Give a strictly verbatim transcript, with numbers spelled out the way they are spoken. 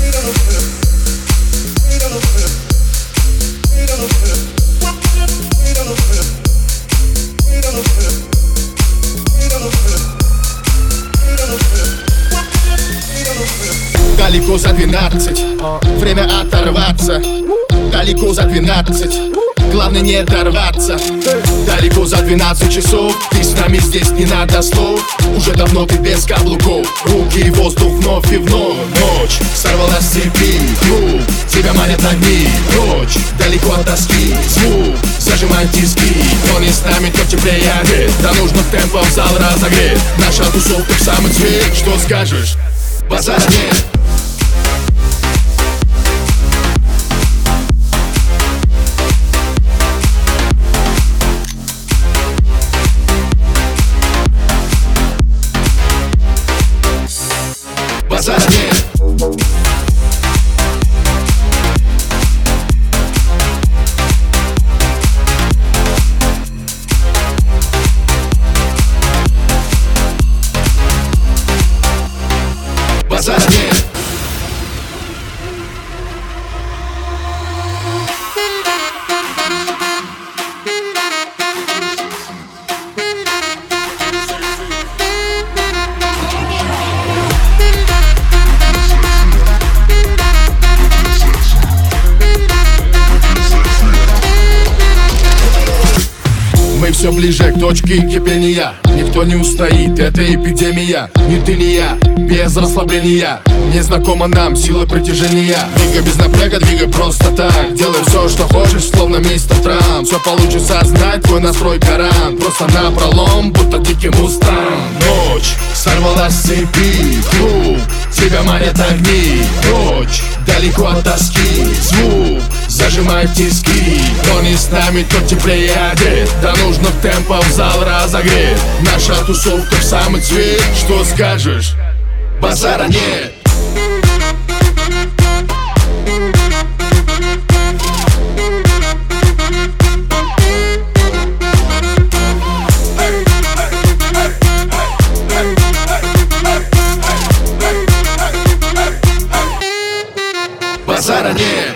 Далеко за двенадцать, время оторваться. Далеко за двенадцать, главное не оторваться. Далеко за двенадцать часов, ты с нами здесь, не надо слов. Уже давно ты без каблуков, руки и воздух вновь и вновь. Ночь сорвалась с цепи, клуб, тебя манят огни. Ночь, далеко от тоски, звук зажимает тиски. Кто не с нами, тот теплее одет. Да нужно темпом зал разогреть. Наша тусовка в самый цвет. Что скажешь? Базара нет. Базара нет. Базара нет. Мы все ближе к точке кипения. Никто не устоит, это эпидемия. Ни ты, ни я, без расслабления. Незнакома нам сила притяжения. Двигай без напряга, двигай просто так. Делай все, что хочешь, словно мистер Трамп. Все получится, знать твой настрой Коран. Просто напролом, будто дикий мустанг. Ночь сорвалась с цепи, клуб, тебя манят огни. Ночь, далеко от тоски, звук зажимает тиски. Кто не с нами, тот теплее одет. Да нужно темпом зал разогреть. Наша тусовка в самый цвет. Что скажешь? Базара нет. Базара нет.